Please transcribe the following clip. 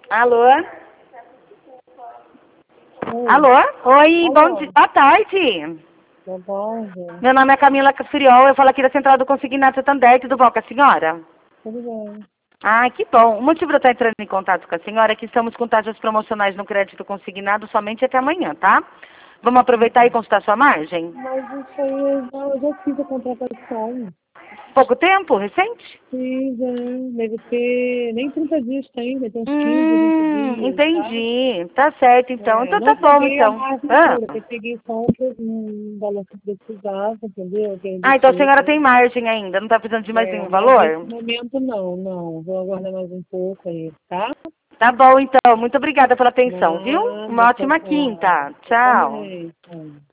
Alô? Oi. Alô? Oi, Alô. bom dia. Boa tarde. Boa tarde. Meu nome é Camila Friol, eu falo aqui da Central do Consignado Santander, tudo bom com a senhora? Tudo bem. Ah, que bom. O motivo de eu estar entrando em contato com a senhora é que estamos com taxas promocionais no crédito consignado somente até amanhã, tá? Vamos aproveitar e consultar sua margem? Mas isso aí eu já fiz a contratação. Pouco tempo? Recente? Fiz, deve ter, nem 30 dias tem, deve ter uns 15, 20 dias, tá? Entendi. Tá certo, então. Então tá Não bom, peguei a então. margem Ah, toda, eu peguei só um valor que precisava, entendeu? Que eu ah então a deixei. senhora tem margem ainda, não tá precisando de mais nenhum Mas nesse valor? momento não. Vou aguardar mais um pouco aí, tá? Tá bom, então. Muito obrigada pela atenção, viu? Uma Nada, tchau, ótima tchau. quinta. Eu Tchau. também. Tchau.